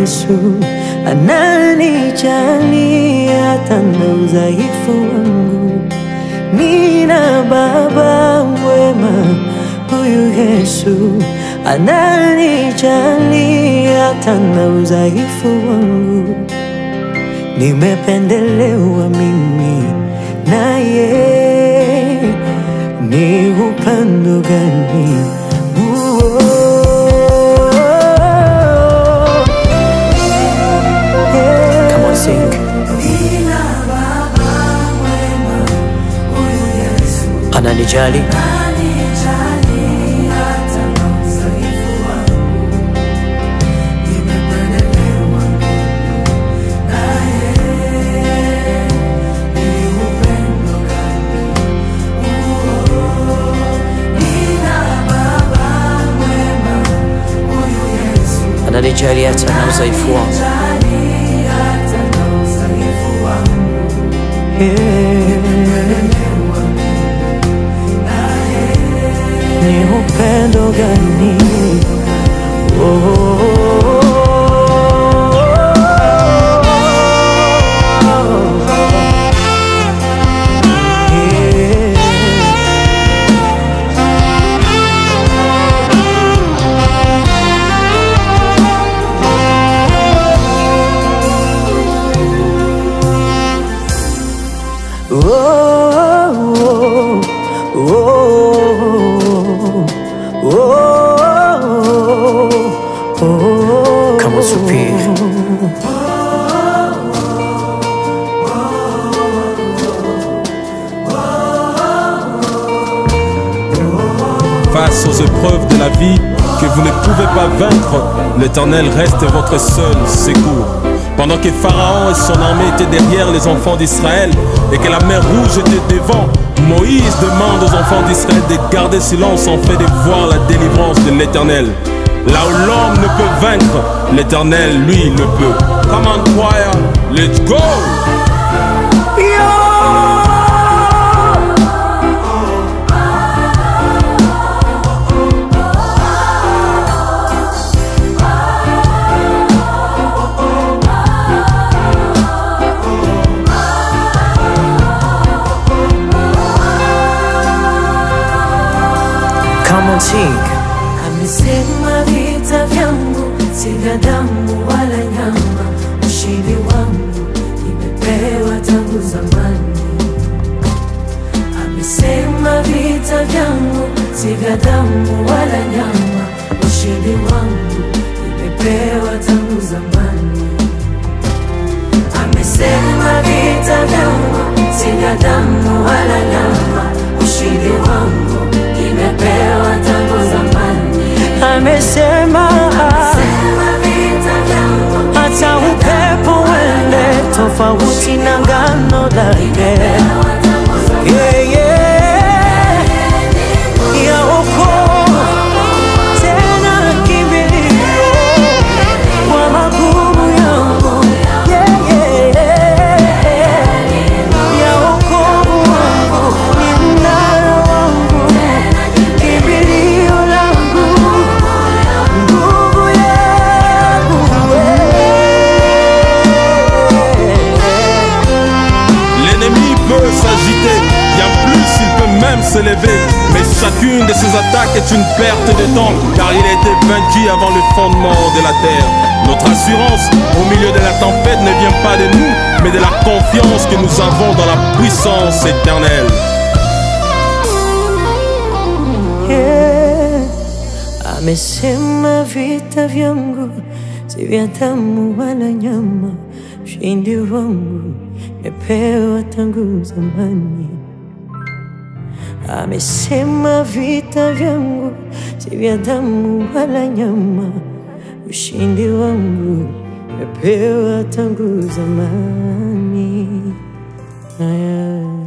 Yesu ananijali hata na udhaifu wangu. Nina baba mwema, huyu Yesu ananijali hata na udhaifu wangu. Nimependelewa mimi naye, ni upendo gani huo? Come on, sing. Nina baba mwema, huyu Yesu Ananijali hata na udhaifu wangu. Nimependelewa naye, ni upendo gani huo? Nina baba mwema, huyu Yesu ananijali hata na udhaifu wangu. Ni upendo gani? Come on, Sophie. Face aux épreuves de la vie que vous ne pouvez pas vaincre, l'Éternel reste votre seul secours. Pendant que Pharaon et son armée étaient derrière les enfants d'Israël et que la mer Rouge était devant, Moïse demande aux enfants d'Israël de garder silence en fait de voir la délivrance de l'Éternel. Là où l'homme ne peut vaincre, l'Éternel, lui, le peut. Come on, choir, let's go! Come on, sing. Amesema vita vyangu si vya damu wala nyama, ushindi wangu nimepewa tangu zamani. Amesema vita vyangu si vya damu wala nyama, ushindi wangu nimepewa tangu zamani. Amesema vita vyangu si vya damu wala nyama, ushindi wangu nimepewa tangu zamani. Amesema hata upepo uende tofauti na ngano lake. Yaokoa tena kimbilio kwa magumu yangu. Yaokoa wangu ni mnara wangu, kimbilio langu, nguvu yangu. L'ennemi peut s'agiter, bien plus il peut même se lever. Mais chacune de ses attaques est une perte de temps, car il a été vaincu avant le fondement de la terre. Notre assurance au milieu de la tempête ne vient pas de nous, mais de la confiance que nous avons dans la puissance éternelle. Amesema vita vyangu si vya damu wala nyama, ushindi wangu nimepewa tangu zamani. Amesema vita vyangu si vya damu wala nyama, ushindi wangu nimepewa tangu zamani.